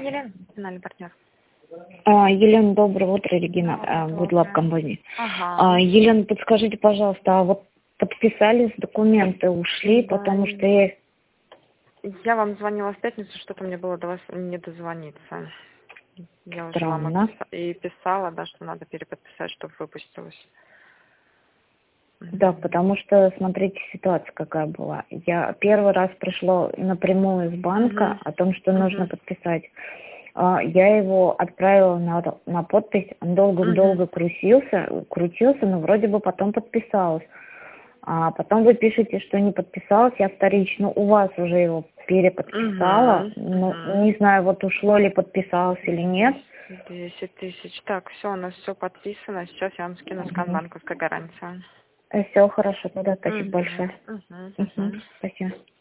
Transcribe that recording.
Елена, финальный партнер. Елена, доброе утро, Регина, Гудлаб компании. Ага. Елена, подскажите, пожалуйста, а вот подписались документы, ушли, Да. потому что я... вам звонила в пятницу, что-то мне было до вас не дозвониться. Я уже вам Странно. и писала, да, что надо переподписать, чтобы выпустилось. Да, потому что, смотрите, ситуация какая была. Я первый раз пришло напрямую из банка о том, что нужно подписать. Я его отправила на подпись, он долго-долго крутился, но вроде бы потом подписалась. А потом вы пишете, что не подписалась, я вторично у вас уже его переподписала. Ну, не знаю, вот ушло ли подписалась или нет. 10 тысяч. Так, все, у нас все подписано. Сейчас я вам скину скан банковской гарантии. Все хорошо, тогда спасибо большое. Спасибо.